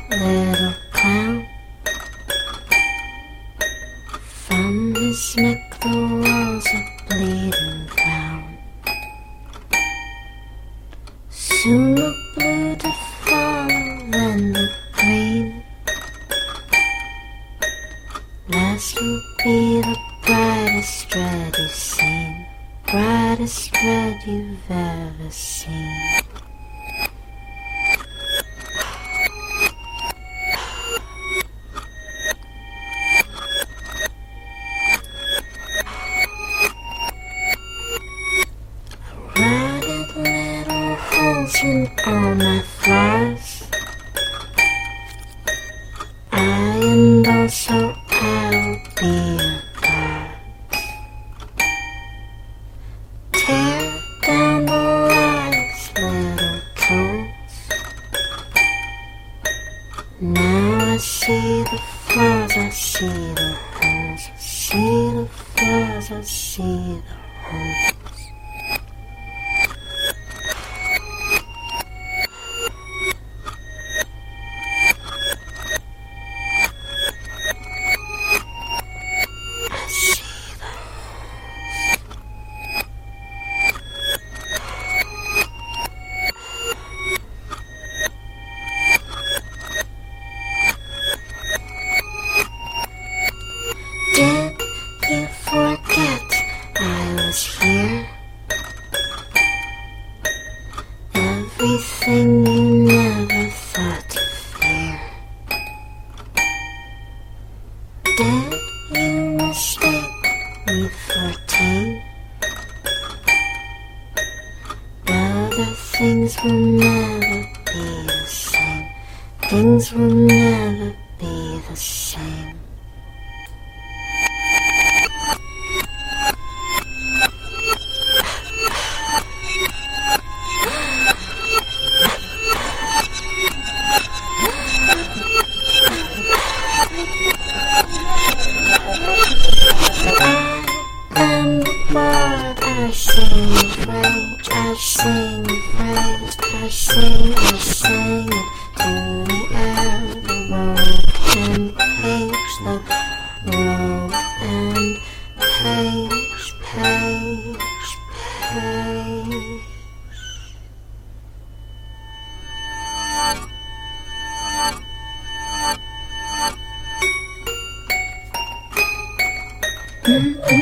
little clown. From his neck the walls are bleeding brown. Soon the blue to follow, then the green. Last will be the brightest red you've seen, brightest red you've ever seen. Rounded little holes in all my flowers. And also I'll be a god. Tear down the lies, little toads. Now I see the flaws, I see the holes. I see the flaws, I see the holes. Did you forget I was here? Everything you never thought to fear. Did you mistake me for tame? Other things will never be the same. Things will never be the same. I sing with rage, I sing with rage, I sing it to the air, the road and page, the road and page, page, page.